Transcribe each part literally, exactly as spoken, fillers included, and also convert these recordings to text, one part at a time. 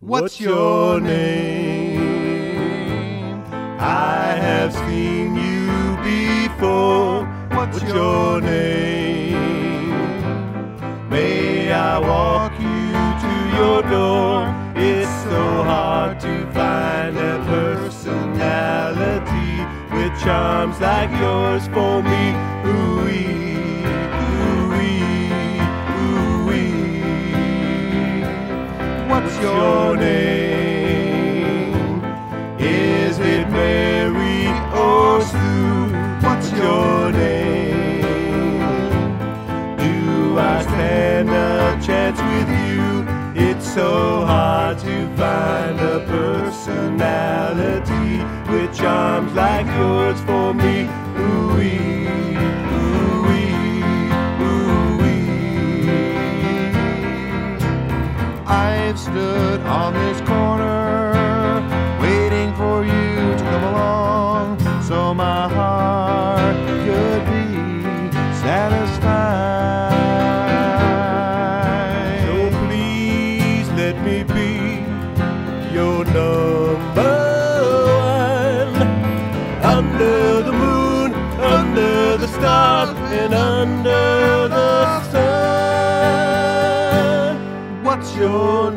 What's your name? I have seen you before. What's your name? May I walk you to your door? It's so hard to find a personality with charms like yours for me. Ooh-wee, ooh-wee, ooh-wee. What's your name? Is it Mary or Sue? What's your name? Do I stand a chance with you? It's so hard to find a personality with charms like yours for me. Ooh-wee, ooh-wee, ooh-wee. I've stood on this corner waiting for you to come along, so my heart could be satisfied. So please let me be your number one. Under the moon, under the stars, and under the sun. What's your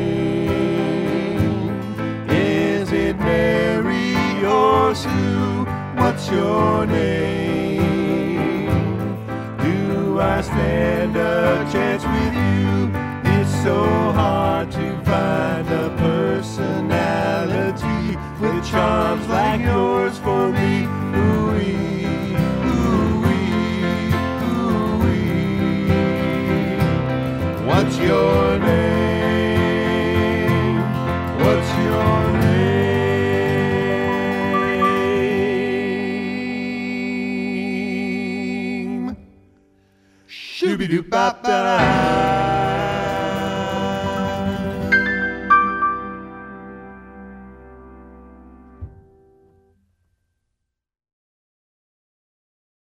name? Is it Mary or Sue? What's your name? Do I stand a chance with you? It's so hard to find a personality with charms like yours for me. Ooh-wee, ooh-wee, ooh-wee. What's your name? What's your name? Shooby-doo-bop-da-da.